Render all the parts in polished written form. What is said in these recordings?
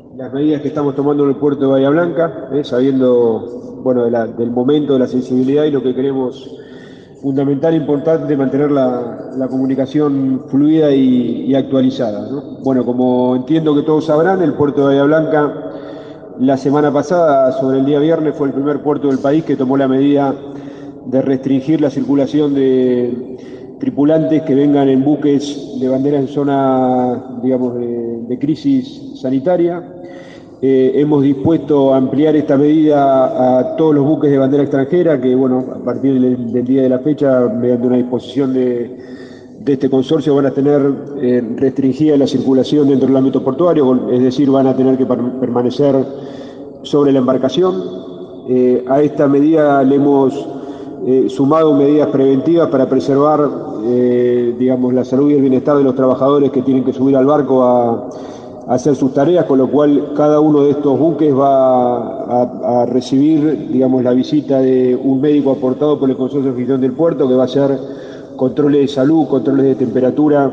las medidas que estamos tomando en el puerto de Bahía Blanca, sabiendo bueno, del momento, de la sensibilidad y lo que queremos fundamental e importante mantener la comunicación fluida y actualizada, ¿no? Bueno, como entiendo que todos sabrán, el puerto de Bahía Blanca la semana pasada, sobre el día viernes, fue el primer puerto del país que tomó la medida de restringir la circulación de tripulantes que vengan en buques de bandera en zona, digamos, de crisis sanitaria. Hemos dispuesto a ampliar esta medida a todos los buques de bandera extranjera que, bueno, a partir del día de la fecha, mediante una disposición de este consorcio, van a tener restringida la circulación dentro del ámbito portuario, es decir, van a tener que permanecer sobre la embarcación. A esta medida le hemos sumado medidas preventivas para preservar, digamos, la salud y el bienestar de los trabajadores que tienen que subir al barco a hacer sus tareas, con lo cual cada uno de estos buques va a recibir, digamos, la visita de un médico aportado por el Consorcio de Gestión del Puerto, que va a hacer controles de salud, controles de temperatura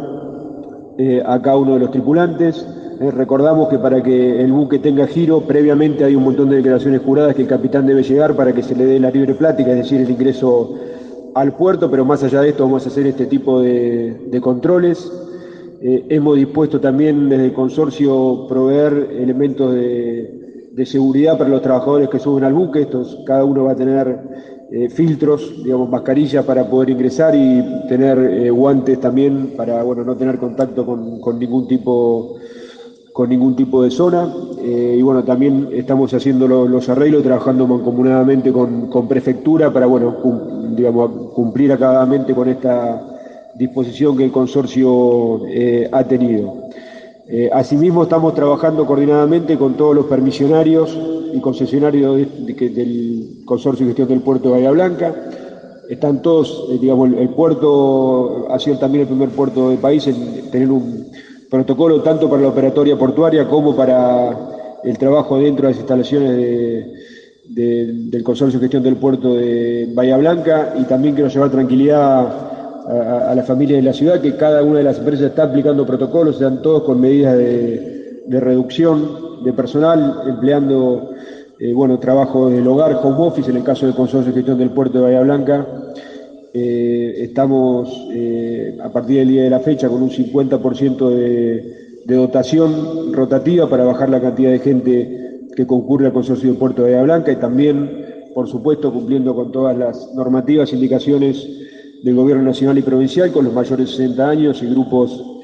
a cada uno de los tripulantes. Recordamos que para que el buque tenga giro, previamente hay un montón de declaraciones juradas que el capitán debe llegar para que se le dé la libre plática, es decir, el ingreso al puerto, pero más allá de esto vamos a hacer este tipo de controles. Hemos dispuesto también desde el consorcio proveer elementos de seguridad para los trabajadores que suben al buque. Cada uno va a tener filtros, digamos, mascarillas para poder ingresar y tener guantes también para, bueno, no tener contacto con ningún tipo de zona. Y bueno, también estamos haciendo los arreglos, trabajando mancomunadamente con prefectura para, bueno, digamos, cumplir acabadamente con esta disposición que el consorcio ha tenido. Asimismo, estamos trabajando coordinadamente con todos los permisionarios y concesionarios del Consorcio de Gestión del Puerto de Bahía Blanca. Están todos, digamos, el puerto ha sido también el primer puerto del país en tener un protocolo tanto para la operatoria portuaria como para el trabajo dentro de las instalaciones del Consorcio de Gestión del Puerto de Bahía Blanca, y también quiero llevar tranquilidad a la familia de la ciudad, que cada una de las empresas está aplicando protocolos, están todos con medidas de reducción de personal, empleando bueno, trabajo del hogar, home office, en el caso del Consorcio de Gestión del Puerto de Bahía Blanca. Estamos a partir del día de la fecha con un 50% de dotación rotativa para bajar la cantidad de gente que concurre al Consorcio del Puerto de Bahía Blanca, y también, por supuesto, cumpliendo con todas las normativas e indicaciones del Gobierno nacional y provincial con los mayores de 60 años y grupos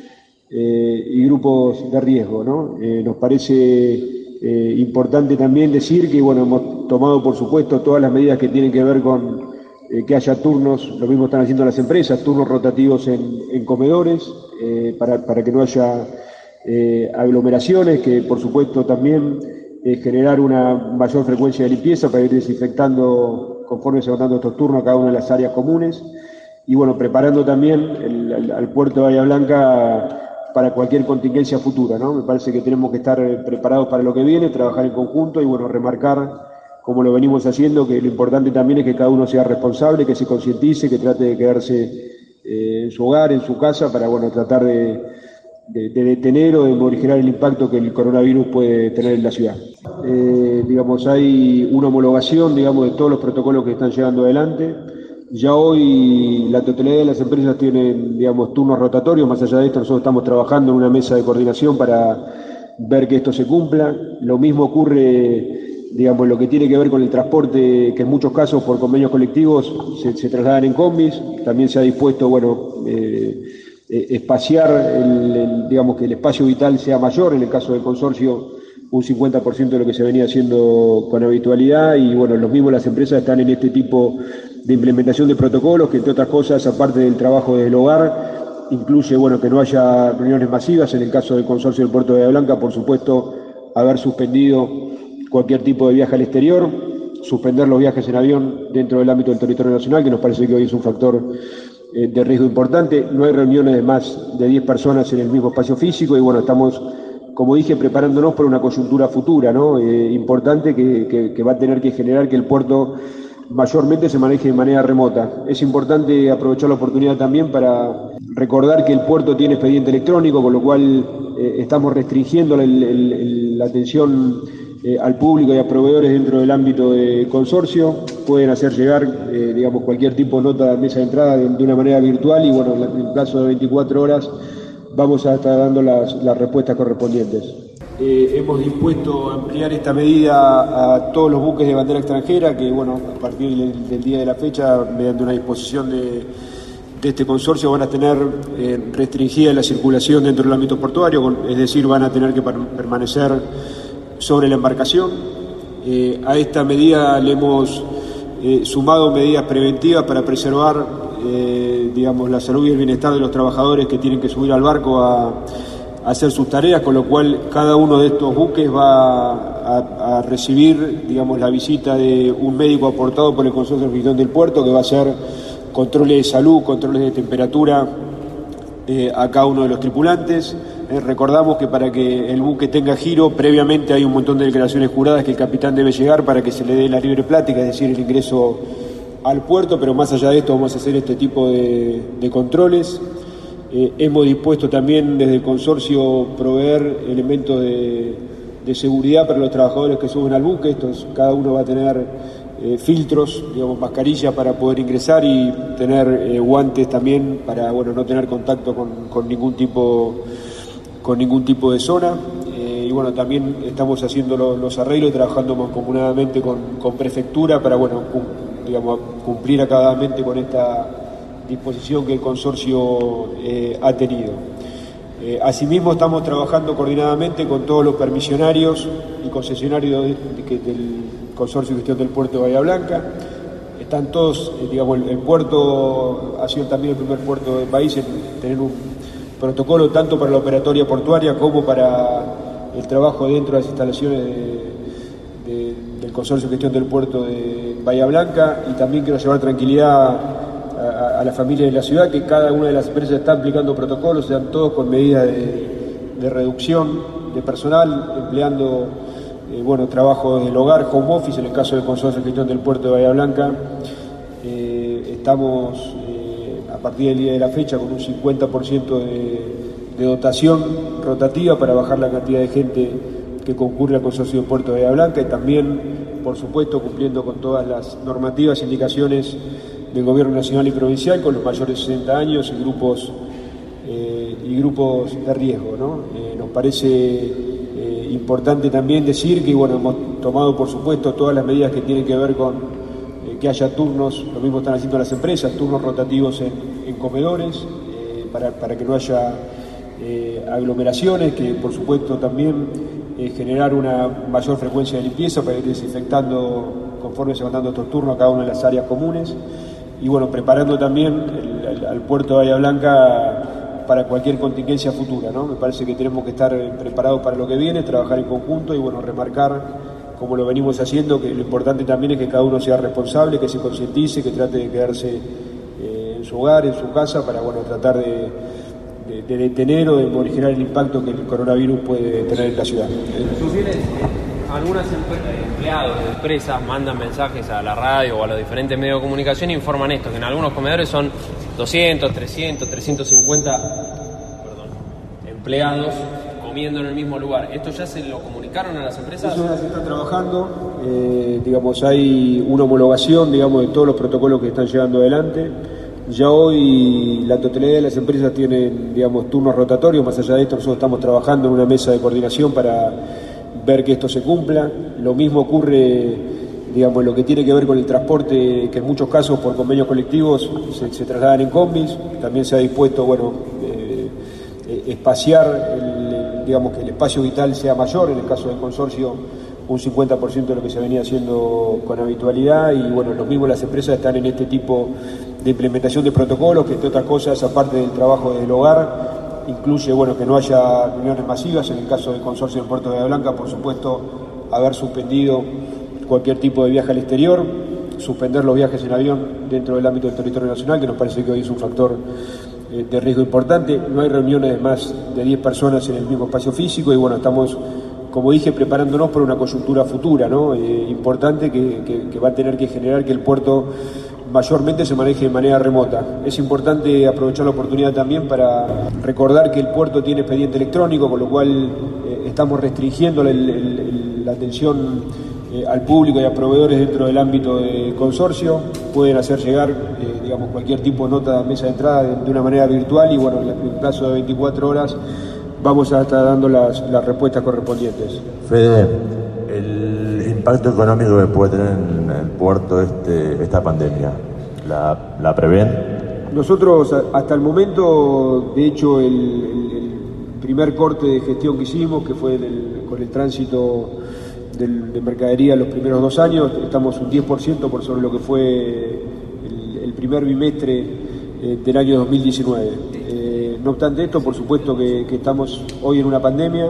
de riesgo, ¿no? Nos parece importante también decir que, bueno, hemos tomado, por supuesto, todas las medidas que tienen que ver con que haya turnos, lo mismo están haciendo las empresas, turnos rotativos en comedores, para que no haya aglomeraciones, que por supuesto también generar una mayor frecuencia de limpieza para ir desinfectando conforme se van dando estos turnos a cada una de las áreas comunes. Y bueno, preparando también al puerto de Bahía Blanca para cualquier contingencia futura, ¿no? Me parece que tenemos que estar preparados para lo que viene, trabajar en conjunto y, bueno, remarcar, como lo venimos haciendo, que lo importante también es que cada uno sea responsable, que se concientice, que trate de quedarse en su hogar, en su casa, para, bueno, tratar de detener o de morigerar el impacto que el coronavirus puede tener en la ciudad. Digamos, hay una homologación, digamos, de todos los protocolos que están llegando adelante. Ya hoy la totalidad de las empresas tienen, digamos, turnos rotatorios. Más allá de esto, nosotros estamos trabajando en una mesa de coordinación para ver que esto se cumpla. Lo mismo ocurre, digamos, lo que tiene que ver con el transporte, que en muchos casos por convenios colectivos se trasladan en combis. También se ha dispuesto, bueno, espaciar, digamos, que el espacio vital sea mayor, en el caso del consorcio un 50% de lo que se venía haciendo con habitualidad, y bueno, los mismos las empresas están en este tipo de implementación de protocolos, que entre otras cosas, aparte del trabajo desde el hogar, incluye, bueno, que no haya reuniones masivas. En el caso del consorcio del Puerto de Bahía Blanca, por supuesto, haber suspendido cualquier tipo de viaje al exterior, suspender los viajes en avión dentro del ámbito del territorio nacional, que nos parece que hoy es un factor de riesgo importante. No hay reuniones de más de 10 personas en el mismo espacio físico, y bueno, estamos, como dije, preparándonos para una coyuntura futura, ¿no? Importante que va a tener que generar que el puerto mayormente se maneje de manera remota. Es importante aprovechar la oportunidad también para recordar que el puerto tiene expediente electrónico, con lo cual estamos restringiendo la atención al público y a proveedores dentro del ámbito de consorcio. Pueden hacer llegar cualquier tipo de nota de mesa de entrada de una manera virtual y bueno, en el plazo de 24 horas vamos a estar dando las respuestas correspondientes. Hemos dispuesto a ampliar esta medida a todos los buques de bandera extranjera que, bueno, a partir del día de la fecha, mediante una disposición de este consorcio, van a tener restringida la circulación dentro del ámbito portuario, es decir, van a tener que permanecer sobre la embarcación. A esta medida le hemos sumado medidas preventivas para preservar la salud y el bienestar de los trabajadores que tienen que subir al barco a hacer sus tareas, con lo cual cada uno de estos buques va a recibir la visita de un médico aportado por el Consorcio de Gestión del Puerto, que va a hacer controles de salud, controles de temperatura a cada uno de los tripulantes. Recordamos que para que el buque tenga giro, previamente hay un montón de declaraciones juradas que el capitán debe llegar para que se le dé la libre plática, es decir, el ingreso al puerto, pero más allá de esto vamos a hacer este tipo de controles. Hemos dispuesto también desde el consorcio proveer elementos de seguridad para los trabajadores que suben al buque. Cada uno va a tener filtros, mascarillas para poder ingresar y tener guantes también para no tener contacto con ningún tipo de zona. Y bueno, también estamos haciendo los arreglos y trabajando mancomunadamente con prefectura para cumplir acabadamente con esta disposición que el consorcio ha tenido. Asimismo, estamos trabajando coordinadamente con todos los permisionarios y concesionarios del Consorcio de Gestión del Puerto de Bahía Blanca. Están todos, el puerto ha sido también el primer puerto del país en tener un protocolo tanto para la operatoria portuaria como para el trabajo dentro de las instalaciones del Consorcio de Gestión del Puerto de Bahía Blanca, y también quiero llevar tranquilidad a la familia de la ciudad, que cada una de las empresas está aplicando protocolos, sean todos con medidas de reducción de personal, empleando trabajo del hogar, home office, en el caso del Consorcio de Gestión del Puerto de Bahía Blanca. Estamos a partir del día de la fecha con un 50% de dotación rotativa para bajar la cantidad de gente que concurre al Consorcio del Puerto de Bahía Blanca, y también, por supuesto, cumpliendo con todas las normativas e indicaciones del Gobierno nacional y provincial, con los mayores de 60 años y grupos de riesgo, ¿no? Nos parece importante también decir que hemos tomado, por supuesto, todas las medidas que tienen que ver con que haya turnos, lo mismo están haciendo las empresas, turnos rotativos en comedores, para que no haya aglomeraciones, que por supuesto también generar una mayor frecuencia de limpieza para ir desinfectando conforme se van dando estos turnos a cada una de las áreas comunes. Y preparando también al puerto de Bahía Blanca para cualquier contingencia futura, ¿no? Me parece que tenemos que estar preparados para lo que viene, trabajar en conjunto y remarcar, como lo venimos haciendo, que lo importante también es que cada uno sea responsable, que se concientice, que trate de quedarse en su hogar, en su casa, para tratar de detener o de morigerar el impacto que el coronavirus puede tener en la ciudad. Algunos empleados de empresas mandan mensajes a la radio o a los diferentes medios de comunicación e informan esto, que en algunos comedores son 200, 300, 350 empleados comiendo en el mismo lugar. ¿Esto ya se lo comunicaron a las empresas? Eso ya se está trabajando, hay una homologación, de todos los protocolos que están llevando adelante. Ya hoy la totalidad de las empresas tienen, turnos rotatorios. Más allá de esto, nosotros estamos trabajando en una mesa de coordinación para ver que esto se cumpla. Lo mismo ocurre, en lo que tiene que ver con el transporte, que en muchos casos por convenios colectivos se trasladan en combis. También se ha dispuesto, espaciar, que el espacio vital sea mayor, en el caso del consorcio un 50% de lo que se venía haciendo con habitualidad, y lo mismo las empresas están en este tipo de implementación de protocolos, que entre otras cosas, aparte del trabajo del hogar, incluye que no haya reuniones masivas. En el caso del consorcio del Puerto de Bahía Blanca, por supuesto, haber suspendido cualquier tipo de viaje al exterior, suspender los viajes en avión dentro del ámbito del territorio nacional, que nos parece que hoy es un factor de riesgo importante. No hay reuniones de más de 10 personas en el mismo espacio físico, y estamos como dije, preparándonos para una coyuntura futura, ¿no? Importante que va a tener que generar que el puerto mayormente se maneje de manera remota. Es importante aprovechar la oportunidad también para recordar que el puerto tiene expediente electrónico, con lo cual estamos restringiendo la atención al público y a proveedores dentro del ámbito de consorcio. Pueden hacer llegar cualquier tipo de nota a mesa de entrada de una manera virtual y bueno, en el plazo de 24 horas vamos a estar dando las respuestas correspondientes. Fede, el impacto económico que puede tener en el puerto esta pandemia, ¿la prevén? Nosotros hasta el momento, de hecho, el primer corte de gestión que hicimos, que fue con el tránsito de mercadería los primeros 2 años, estamos un 10% por sobre lo que fue el primer bimestre del año 2019. No obstante esto, por supuesto que estamos hoy en una pandemia.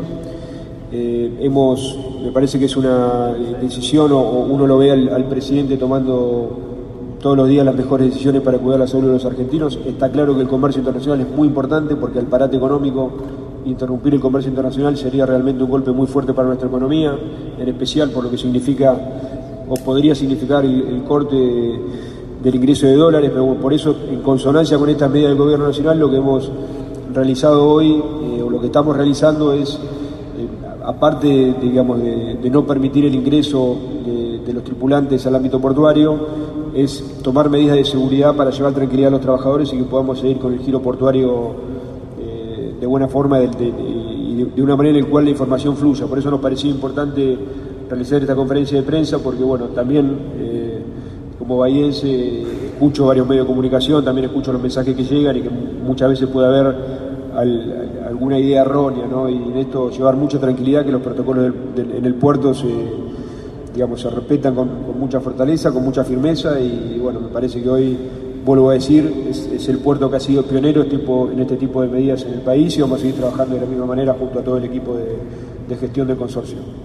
Me parece que es una decisión, o uno lo ve al presidente tomando todos los días las mejores decisiones para cuidar la salud de los argentinos. Está claro que el comercio internacional es muy importante porque al parate económico, interrumpir el comercio internacional sería realmente un golpe muy fuerte para nuestra economía, en especial por lo que significa o podría significar el corte del ingreso de dólares. Pero por eso, en consonancia con estas medidas del gobierno nacional, lo que hemos realizado hoy, o lo que estamos realizando es, aparte de no permitir el ingreso de los tripulantes al ámbito portuario, es tomar medidas de seguridad para llevar tranquilidad a los trabajadores y que podamos seguir con el giro portuario de buena forma y de una manera en la cual la información fluya. Por eso nos parecía importante realizar esta conferencia de prensa, porque bueno, también como bahiense escucho varios medios de comunicación, también escucho los mensajes que llegan y que muchas veces puede haber alguna idea errónea, ¿no? Y en esto llevar mucha tranquilidad, que los protocolos en el puerto se respetan con mucha fortaleza, con mucha firmeza, y bueno, me parece que hoy, vuelvo a decir, es el puerto que ha sido pionero en este tipo de medidas en el país, y vamos a seguir trabajando de la misma manera junto a todo el equipo de gestión del consorcio.